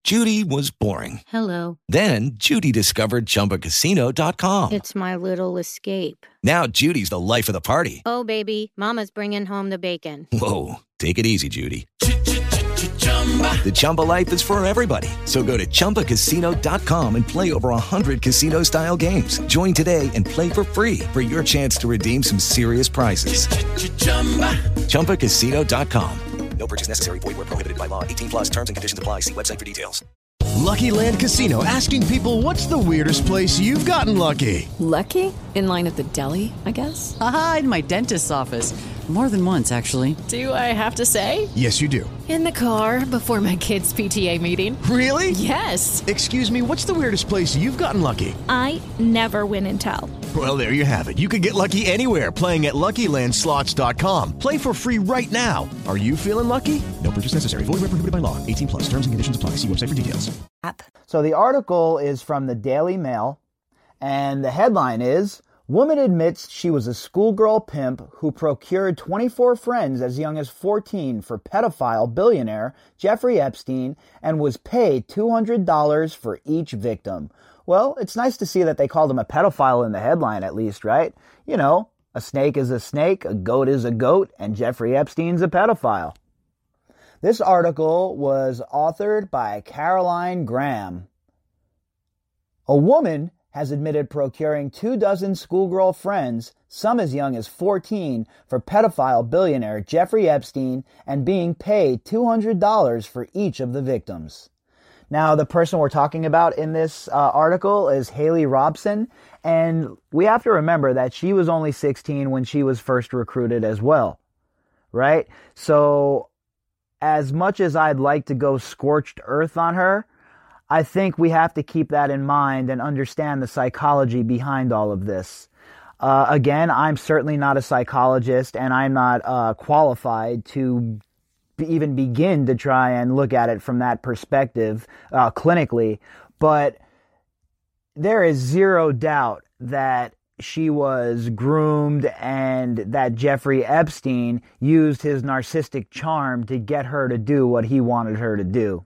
Judy was boring. Hello. Then Judy discovered ChumbaCasino.com. It's my little escape. Now Judy's the life of the party. Oh, baby, mama's bringing home the bacon. Whoa, take it easy, Judy. The Chumba life is for everybody. So go to ChumbaCasino.com and play over 100 casino-style games. Join today and play for free for your chance to redeem some serious prizes. ChumbaCasino.com. No purchase necessary. Void where prohibited by law. 18 plus terms and conditions apply. See website for details. Lucky Land Casino, asking people, what's the weirdest place you've gotten lucky? Lucky? In line at the deli, I guess? Aha, in my dentist's office. More than once, actually. Do I have to say? Yes, you do. In the car before my kids' PTA meeting. Really? Yes. Excuse me, what's the weirdest place you've gotten lucky? I never win and tell. Well, there you have it. You can get lucky anywhere, playing at LuckyLandSlots.com. Play for free right now. Are you feeling lucky? No purchase necessary. Void where prohibited by law. 18 plus. Terms and conditions apply. See website for details. So the article is from the Daily Mail, and the headline is, Woman admits she was a schoolgirl pimp who procured 24 friends as young as 14 for pedophile billionaire Jeffrey Epstein and was paid $200 for each victim. Well, it's nice to see that they called him a pedophile in the headline at least, right? You know, a snake is a snake, a goat is a goat, and Jeffrey Epstein's a pedophile. This article was authored by Caroline Graham. A woman has admitted procuring 24 schoolgirl friends, some as young as 14, for pedophile billionaire Jeffrey Epstein and being paid $200 for each of the victims. Now, the person we're talking about in this article is Haley Robson, and we have to remember that she was only 16 when she was first recruited as well, right? So, as much as I'd like to go scorched earth on her, I think we have to keep that in mind and understand the psychology behind all of this. Again, I'm certainly not a psychologist, and I'm not qualified to even begin to try and look at it from that perspective clinically. But there is zero doubt that she was groomed and that Jeffrey Epstein used his narcissistic charm to get her to do what he wanted her to do.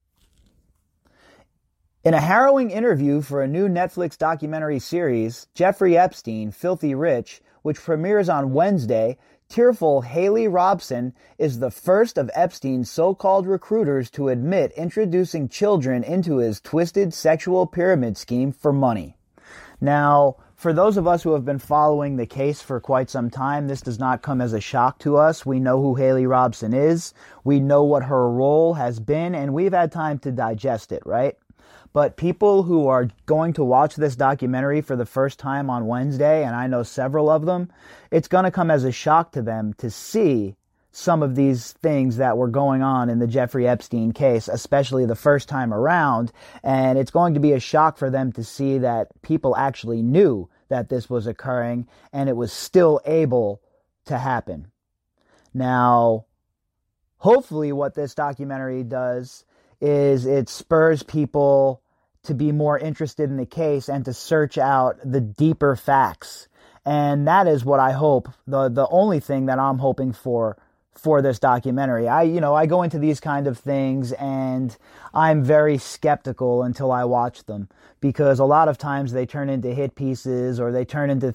In a harrowing interview for a new Netflix documentary series, Jeffrey Epstein, Filthy Rich, which premieres on Wednesday, tearful Haley Robson is the first of Epstein's so-called recruiters to admit introducing children into his twisted sexual pyramid scheme for money. Now, for those of us who have been following the case for quite some time, this does not come as a shock to us. We know who Haley Robson is. We know what her role has been, and we've had time to digest it, right? But people who are going to watch this documentary for the first time on Wednesday, and I know several of them, it's going to come as a shock to them to see some of these things that were going on in the Jeffrey Epstein case, especially the first time around. And it's going to be a shock for them to see that people actually knew that this was occurring and it was still able to happen. Now, hopefully what this documentary does is it spurs people to be more interested in the case and to search out the deeper facts. And that is what I hope, the only thing that I'm hoping for this documentary. I go into these kind of things and I'm very skeptical until I watch them, because a lot of times they turn into hit pieces or they turn into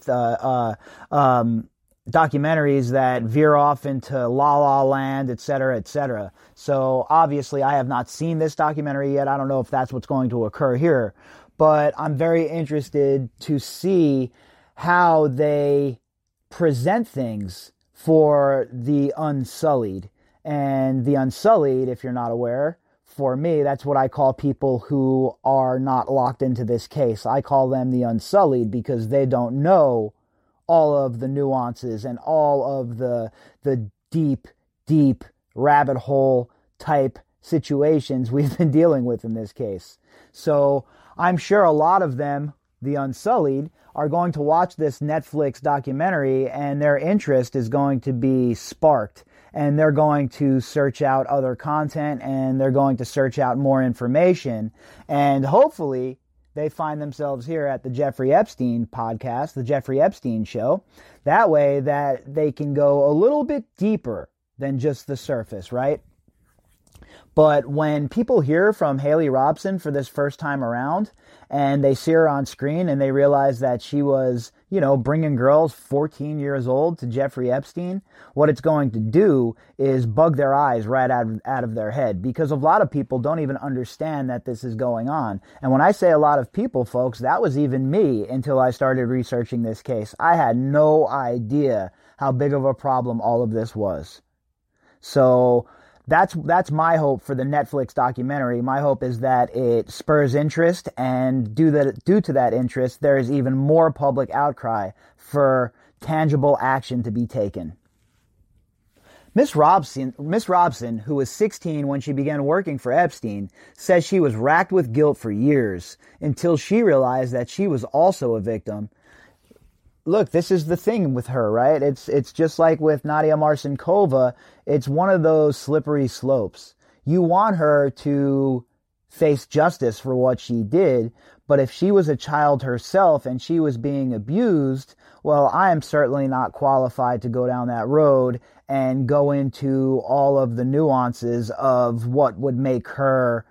documentaries that veer off into La La Land, etc., etc. So obviously I have not seen this documentary yet. I don't know if that's what's going to occur here, but I'm very interested to see how they present things for the Unsullied. And the Unsullied, if you're not aware, for me, that's what I call people who are not locked into this case. I call them the Unsullied because they don't know all of the nuances and all of the deep rabbit hole type situations we've been dealing with in this case. So I'm sure a lot of them, the Unsullied, are going to watch this Netflix documentary and their interest is going to be sparked. And they're going to search out other content and they're going to search out more information. And hopefully they find themselves here at the Jeffrey Epstein podcast, the Jeffrey Epstein Show. That way that they can go a little bit deeper than just the surface, right? But when people hear from Haley Robson for this first time around and they see her on screen and they realize that she was, bringing girls 14 years old to Jeffrey Epstein, what it's going to do is bug their eyes right out of their head, because a lot of people don't even understand that this is going on. And when I say a lot of people, folks, that was even me until I started researching this case. I had no idea how big of a problem all of this was. So that's my hope for the Netflix documentary. My hope is that it spurs interest, and due to that interest, there is even more public outcry for tangible action to be taken. Miss Robson, who was 16 when she began working for Epstein, says she was racked with guilt for years until she realized that she was also a victim. Look, this is the thing with her, right? It's just like with Nadia Marcinkova. It's one of those slippery slopes. You want her to face justice for what she did, but if she was a child herself and she was being abused, well, I am certainly not qualified to go down that road and go into all of the nuances of what would make her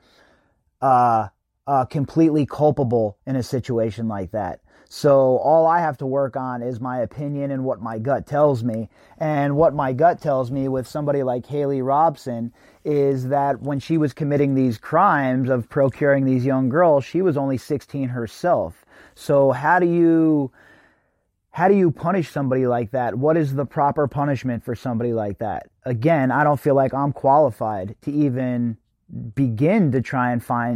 completely culpable in a situation like that. So all I have to work on is my opinion and what my gut tells me. And what my gut tells me with somebody like Haley Robson is that when she was committing these crimes of procuring these young girls, she was only 16 herself. So how do you punish somebody like that? What is the proper punishment for somebody like that? Again, I don't feel like I'm qualified to even begin to try and find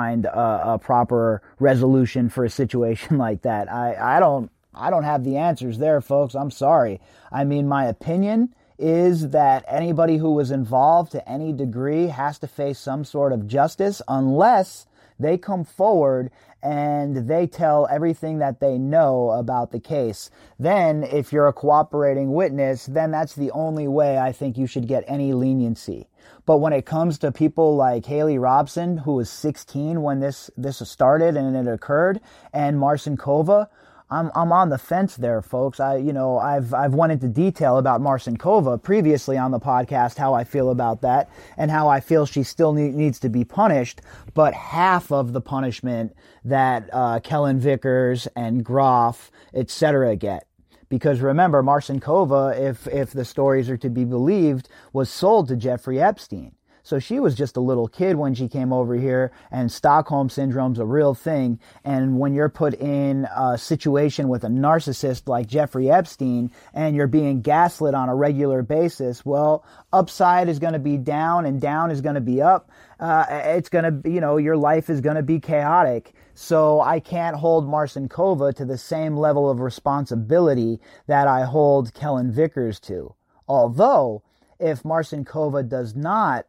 a proper resolution for a situation like that. I don't have the answers there, folks. I'm sorry. I mean, my opinion is that anybody who was involved to any degree has to face some sort of justice unless they come forward and they tell everything that they know about the case. Then, if you're a cooperating witness, then that's the only way I think you should get any leniency. But when it comes to people like Haley Robson, who was 16 when this started and it occurred, and Marcinkova, I'm on the fence there, folks. I've went into detail about Marcinkova previously on the podcast, how I feel about that and how I feel she still needs to be punished, but half of the punishment that Kellen Vickers and Groff, etc. get. Because remember, Marcinkova, if the stories are to be believed, was sold to Jeffrey Epstein. So she was just a little kid when she came over here, and Stockholm Syndrome's a real thing. And when you're put in a situation with a narcissist like Jeffrey Epstein and you're being gaslit on a regular basis, well, upside is going to be down and down is going to be up. It's going to be, your life is going to be chaotic. So I can't hold Marcinkova to the same level of responsibility that I hold Kellen Vickers to. Although, if Marcinkova does not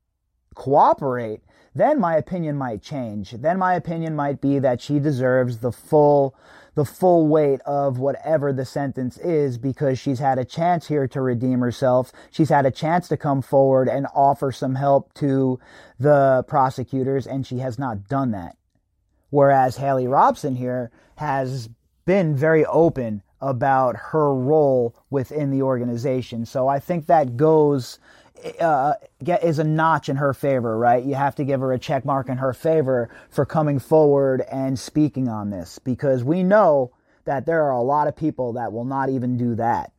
cooperate, then my opinion might change. Then my opinion might be that she deserves the full weight of whatever the sentence is, because she's had a chance here to redeem herself. She's had a chance to come forward and offer some help to the prosecutors, and she has not done that. Whereas Haley Robson here has been very open about her role within the organization. So I think that is a notch in her favor, right? You have to give her a check mark in her favor for coming forward and speaking on this, because we know that there are a lot of people that will not even do that.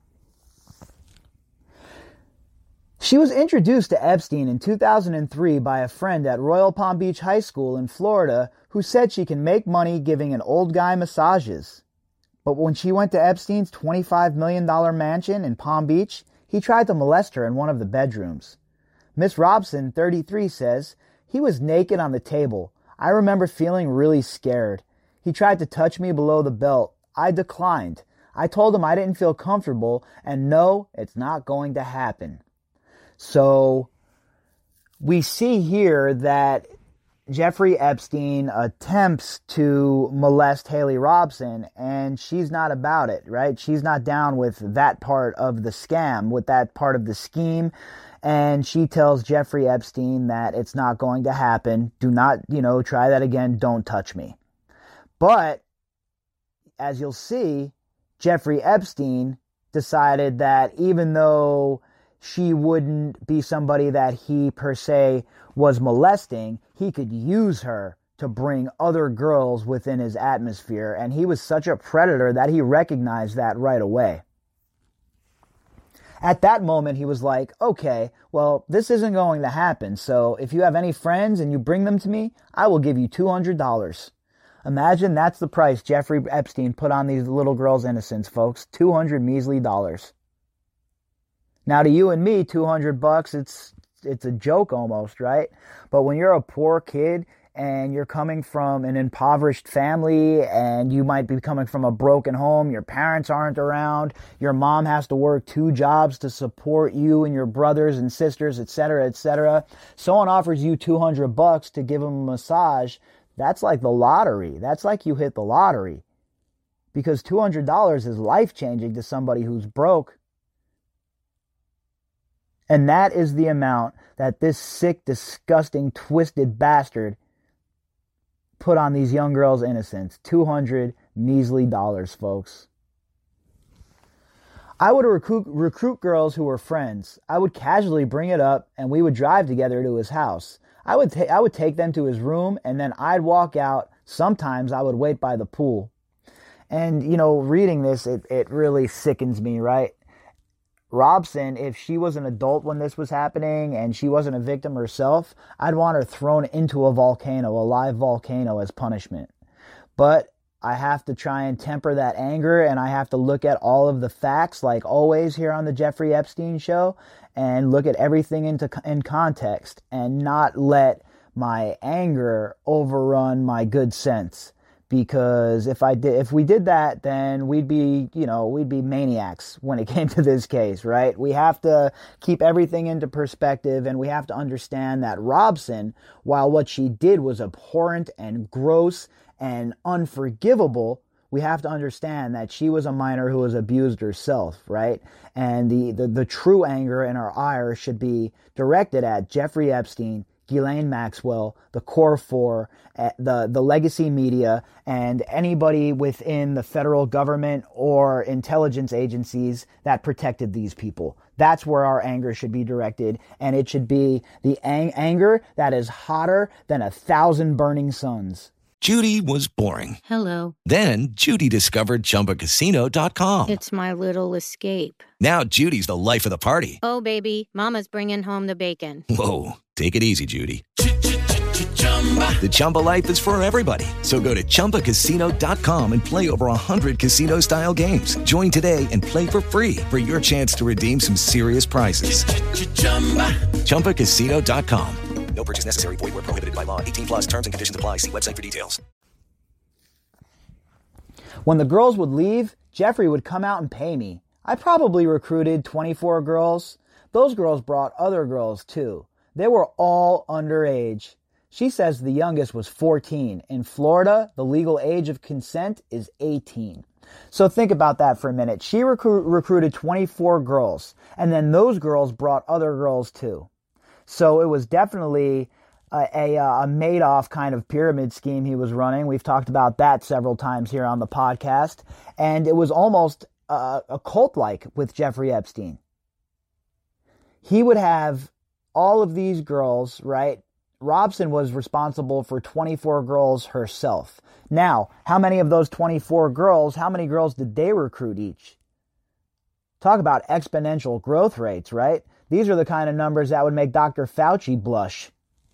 She was introduced to Epstein in 2003 by a friend at Royal Palm Beach High School in Florida who said she can make money giving an old guy massages. But when she went to Epstein's $25 million mansion in Palm Beach, he tried to molest her in one of the bedrooms. Miss Robson, 33, says, "He was naked on the table. I remember feeling really scared. He tried to touch me below the belt. I declined. I told him I didn't feel comfortable, and no, it's not going to happen." So we see here that Jeffrey Epstein attempts to molest Haley Robson, and she's not about it, right? She's not down with that part of the scam, with that part of the scheme. And she tells Jeffrey Epstein that it's not going to happen. Do not, try that again. Don't touch me. But as you'll see, Jeffrey Epstein decided that even though she wouldn't be somebody that he per se was molesting. He could use her to bring other girls within his atmosphere. And he was such a predator that he recognized that right away. At that moment, he was like, okay, well, this isn't going to happen. So if you have any friends and you bring them to me, I will give you $200. Imagine that's the price Jeffrey Epstein put on these little girls' innocence, folks. $200 measly. Now to you and me, $200, it's a joke almost, right? But when you're a poor kid and you're coming from an impoverished family and you might be coming from a broken home, your parents aren't around, your mom has to work 2 jobs to support you and your brothers and sisters, etc., etc. Someone offers you $200 to give them a massage. That's like the lottery. That's like you hit the lottery. Because $200 is life-changing to somebody who's broke. And that is the amount that this sick, disgusting, twisted bastard put on these young girls' innocence. $200 measly, folks. I would recruit girls who were friends. I would casually bring it up and we would drive together to his house. I would take them to his room and then I'd walk out. Sometimes I would wait by the pool. And, reading this, it really sickens me, right? Robson, if she was an adult when this was happening and she wasn't a victim herself, I'd want her thrown into a volcano, a live volcano, as punishment. But I have to try and temper that anger, and I have to look at all of the facts, like always here on the Jeffrey Epstein Show, and look at everything in context and not let my anger overrun my good sense. Because if we did that, then we'd be maniacs when it came to this case, right? We have to keep everything into perspective, and we have to understand that Robson, while what she did was abhorrent and gross and unforgivable, we have to understand that she was a minor who was abused herself, right? And the true anger and our ire should be directed at Jeffrey Epstein, Ghislaine Maxwell, the Core 4, the legacy media, and anybody within the federal government or intelligence agencies that protected these people. That's where our anger should be directed, and it should be the anger that is hotter than 1,000 burning suns. Judy was boring. Hello. Then Judy discovered ChumbaCasino.com. It's my little escape. Now Judy's the life of the party. Oh, baby, mama's bringing home the bacon. Whoa, take it easy, Judy. The Chumba life is for everybody. So go to ChumbaCasino.com and play over 100 casino-style games. Join today and play for free for your chance to redeem some serious prizes. ChumbaCasino.com. No purchase necessary. Void where prohibited by law. 18 plus terms and conditions apply. See website for details. When the girls would leave, Jeffrey would come out and pay me. I probably recruited 24 girls. Those girls brought other girls too. They were all underage. She says the youngest was 14. In Florida, the legal age of consent is 18. So think about that for a minute. She recruited 24 girls, and then those girls brought other girls too. So it was definitely a Madoff kind of pyramid scheme he was running. We've talked about that several times here on the podcast. And it was almost a cult-like with Jeffrey Epstein. He would have all of these girls, right? Robson was responsible for 24 girls herself. Now, how many of those 24 girls, how many girls did they recruit each? Talk about exponential growth rates, right? These are the kind of numbers that would make Dr. Fauci blush.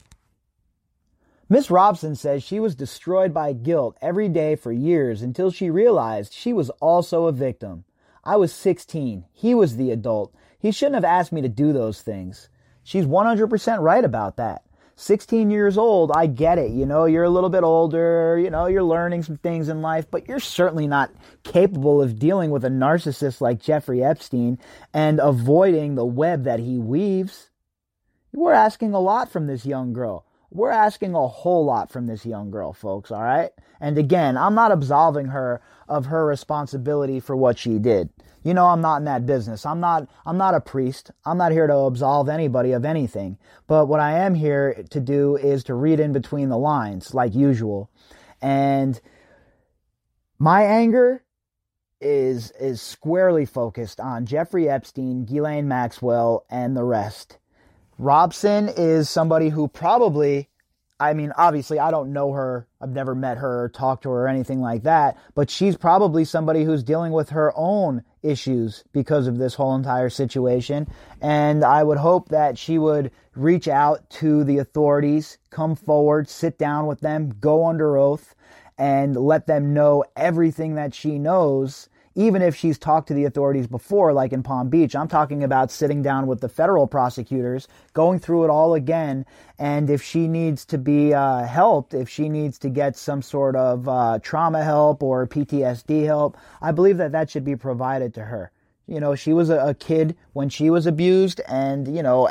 Miss Robson says she was destroyed by guilt every day for years until she realized she was also a victim. I was 16. He was the adult. He shouldn't have asked me to do those things. She's 100% right about that. 16 years old, I get it. You're a little bit older, you're learning some things in life, but you're certainly not capable of dealing with a narcissist like Jeffrey Epstein and avoiding the web that he weaves. We're asking a lot from this young girl. We're asking a whole lot from this young girl, folks, all right? And again, I'm not absolving her of her responsibility for what she did. I'm not in that business. I'm not a priest. I'm not here to absolve anybody of anything. But what I am here to do is to read in between the lines, like usual. And my anger is squarely focused on Jeffrey Epstein, Ghislaine Maxwell, and the rest. Robson is somebody who probably, I mean, obviously I don't know her, I've never met her or talked to her or anything like that, but she's probably somebody who's dealing with her own issues because of this whole entire situation, and I would hope that she would reach out to the authorities, come forward, sit down with them, go under oath, and let them know everything that she knows, even if she's talked to the authorities before, like in Palm Beach. I'm talking about sitting down with the federal prosecutors, going through it all again, and if she needs to be helped, if she needs to get some sort of trauma help or PTSD help, I believe that should be provided to her. You know, she was a kid when she was abused, and, you know,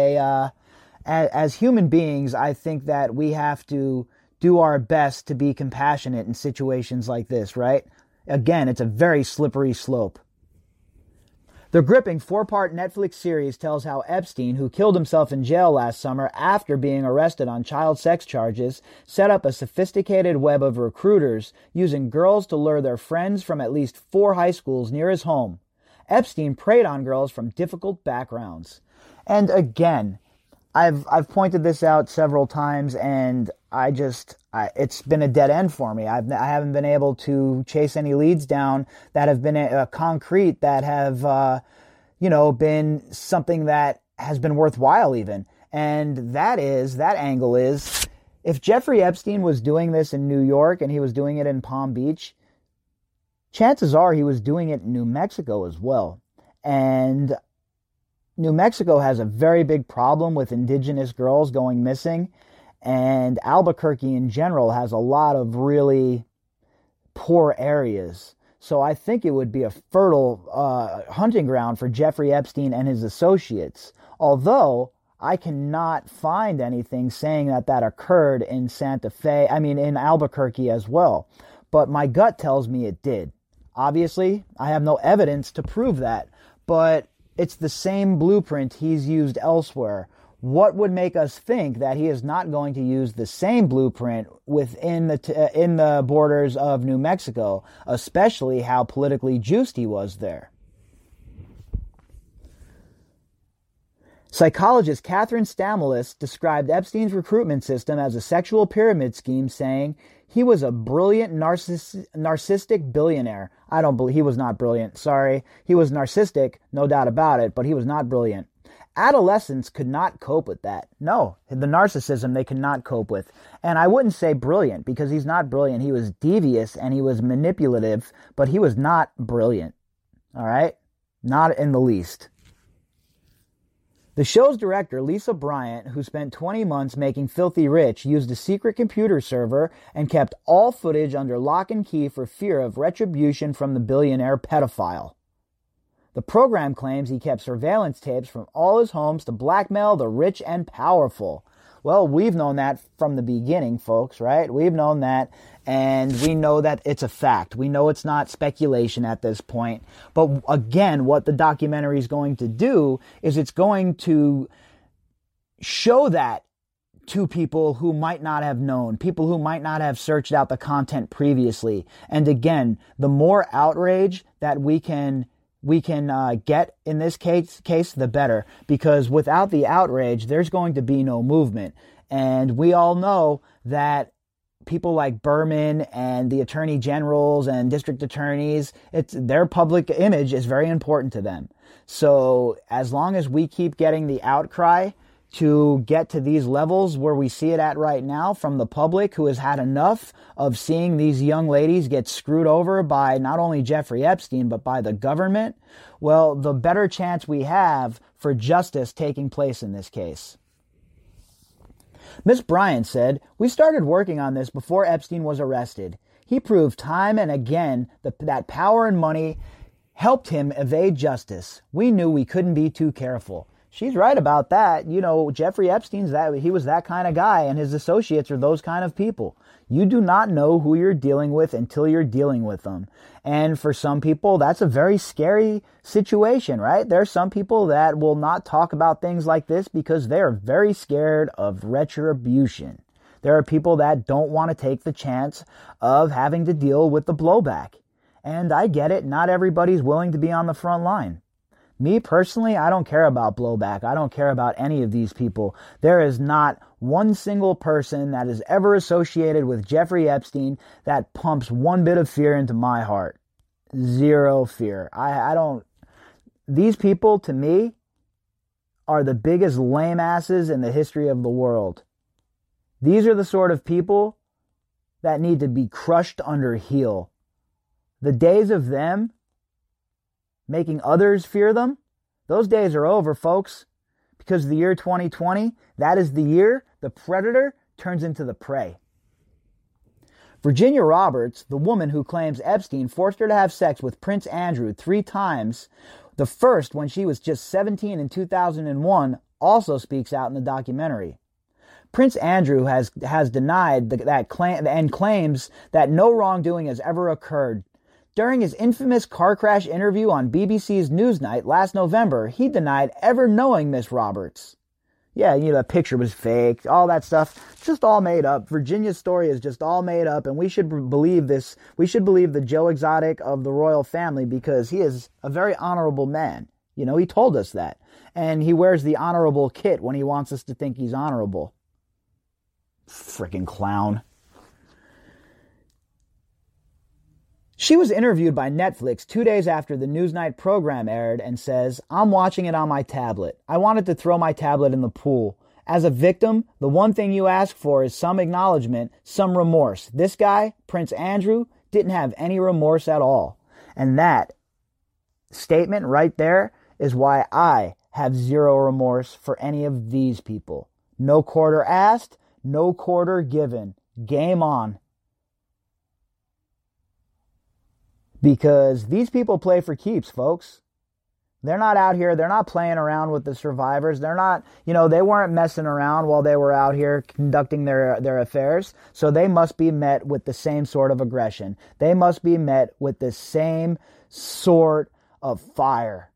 as human beings, I think that we have to do our best to be compassionate in situations like this, right? Again, it's a very slippery slope. The gripping 4-part Netflix series tells how Epstein, who killed himself in jail last summer after being arrested on child sex charges, set up a sophisticated web of recruiters using girls to lure their friends from at least 4 high schools near his home. Epstein preyed on girls from difficult backgrounds. And again, I've pointed this out several times, and it's been a dead end for me. I haven't been able to chase any leads down that have been concrete, that have, been something that has been worthwhile even. And that angle is, if Jeffrey Epstein was doing this in New York and he was doing it in Palm Beach, chances are he was doing it in New Mexico as well. And New Mexico has a very big problem with indigenous girls going missing, and Albuquerque in general has a lot of really poor areas. So I think it would be a fertile hunting ground for Jeffrey Epstein and his associates, although I cannot find anything saying that occurred in in Albuquerque as well. But my gut tells me it did. Obviously, I have no evidence to prove that, but it's the same blueprint he's used elsewhere. What would make us think that he is not going to use the same blueprint within in the borders of New Mexico, especially how politically juiced he was there? Psychologist Catherine Stamoulis described Epstein's recruitment system as a sexual pyramid scheme, saying he was a brilliant narcissistic billionaire. I don't believe he was not brilliant. Sorry. He was narcissistic, no doubt about it, but he was not brilliant. Adolescents could not cope with that. No, the narcissism they could not cope with. And I wouldn't say brilliant, because he's not brilliant. He was devious and he was manipulative, but he was not brilliant. All right? Not in the least. The show's director, Lisa Bryant, who spent 20 months making Filthy Rich, used a secret computer server and kept all footage under lock and key for fear of retribution from the billionaire pedophile. The program claims he kept surveillance tapes from all his homes to blackmail the rich and powerful. Well, we've known that from the beginning, folks, right? We've known that, and we know that it's a fact. We know it's not speculation at this point. But again, what the documentary is going to do is it's going to show that to people who might not have known, people who might not have searched out the content previously. And again, the more outrage that we can get in this case, the better, because without the outrage, there's going to be no movement. And we all know that people like Berman and the attorney generals and district attorneys, their public image is very important to them. So as long as we keep getting the outcry to get to these levels where we see it at right now from the public, who has had enough of seeing these young ladies get screwed over by not only Jeffrey Epstein, but by the government, well, the better chance we have for justice taking place in this case. Ms. Bryant said, "We started working on this before Epstein was arrested. He proved time and again that power and money helped him evade justice. We knew we couldn't be too careful." She's right about that. You know, Jeffrey Epstein's he was that kind of guy, and his associates are those kind of people. You do not know who you're dealing with until you're dealing with them. And for some people, that's a very scary situation, right? There are some people that will not talk about things like this because they're very scared of retribution. There are people that don't want to take the chance of having to deal with the blowback. And I get it, not everybody's willing to be on the front line. Me personally, I don't care about blowback. I don't care about any of these people. There is not one single person that is ever associated with Jeffrey Epstein that pumps one bit of fear into my heart. Zero fear. I don't... These people, to me, are the biggest lame asses in the history of the world. These are the sort of people that need to be crushed under heel. The days of them making others fear them, those days are over, folks. Because the year 2020, that is the year the predator turns into the prey. Virginia Roberts, the woman who claims Epstein forced her to have sex with Prince Andrew 3 times, the first when she was just 17 in 2001, also speaks out in the documentary. Prince Andrew has denied that claim and claims that no wrongdoing has ever occurred. During his infamous car crash interview on BBC's Newsnight last November, he denied ever knowing Miss Roberts. Yeah, the picture was fake, all that stuff, just all made up. Virginia's story is just all made up, and we should believe this. We should believe the Joe Exotic of the royal family because he is a very honorable man. He told us that. And he wears the honorable kit when he wants us to think he's honorable. Frickin' clown. She was interviewed by Netflix 2 days after the Newsnight program aired and says, "I'm watching it on my tablet. I wanted to throw my tablet in the pool. As a victim, the one thing you ask for is some acknowledgement, some remorse. This guy, Prince Andrew, didn't have any remorse at all." And that statement right there is why I have zero remorse for any of these people. No quarter asked, no quarter given. Game on. Because these people play for keeps, folks. They're not out here. They're not playing around with the survivors. They're not, they weren't messing around while they were out here conducting their affairs. So they must be met with the same sort of aggression. They must be met with the same sort of fire.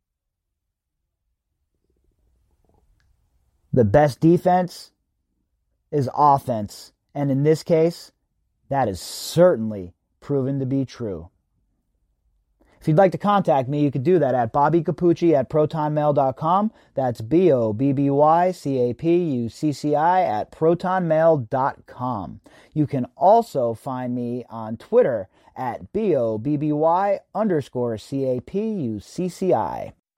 The best defense is offense. And in this case, that is certainly proven to be true. If you'd like to contact me, you could do that at bobbycapucci@protonmail.com. That's BOBBYCAPUCCI@protonmail.com. You can also find me on Twitter at BOBBY_CAPUCCI.